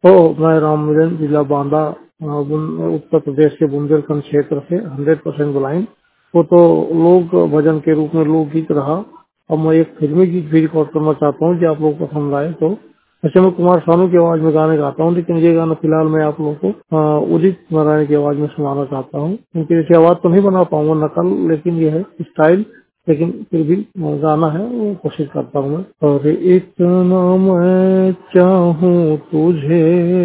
तो मैं राम मिलन, जिला बांदा, उत्तर प्रदेश के बुंदेलखंड क्षेत्र से 100% ब्लाइंड। वो तो लोग भजन के रूप में लोकगीत रहा। अब मैं एक फिल्मी गीत भी रिकॉर्ड करना चाहता हूँ, जो आप लोगों को पसंद आए तो। वैसे मैं कुमार सानू की आवाज में गाने गाता हूँ, लेकिन ये गाना फिलहाल मैं आप लोगों को उदित नारायण की आवाज में सुनाना चाहता हूँ। क्योंकि जैसे आवाज तो नहीं बना पाऊंगा नकल, लेकिन ये है स्टाइल, लेकिन फिर भी गाना है वो कोशिश करता हूँ मैं। और इतना मैं चाहूँ तुझे,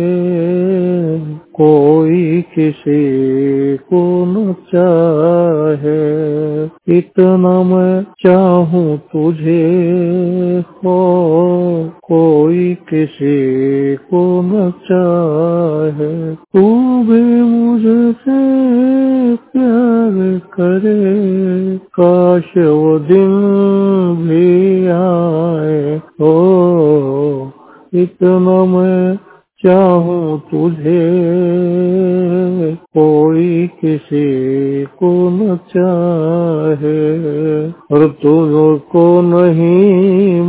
कोई किसी को न चाहे। इतना मैं चाहूँ तुझे, हो कोई किसी को न चाहे। तू भी मुझसे प्यार करे, काश वो दिन भी आए। हो इतना मैं चाहूँ तुझे, कोई किसी को न चाहे। और तुझको नहीं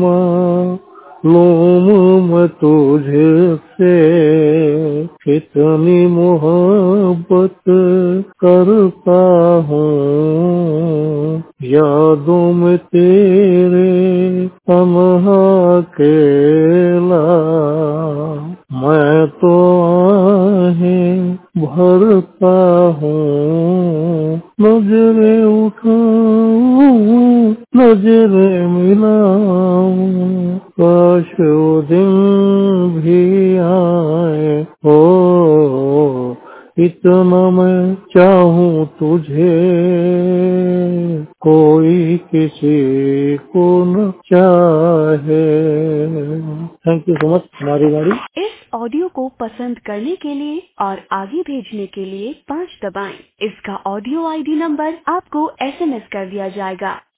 मालूम मैं तुझसे कितनी मोहब्बत करता हूँ। यादों में तेरे तन्हा अकेला मैं तो आहें भरता हूँ। नजरे उठाऊं, नजरे मिलाऊं, काश वो दिन भी आए। हो इतना मैं चाहूँ तुझे, कोई किसी को न चाहे। Thank you so much. हमारी बारी। इस ऑडियो को पसंद करने के लिए और आगे भेजने के लिए 5 दबाएं। इसका ऑडियो आईडी नंबर आपको SMS कर दिया जाएगा।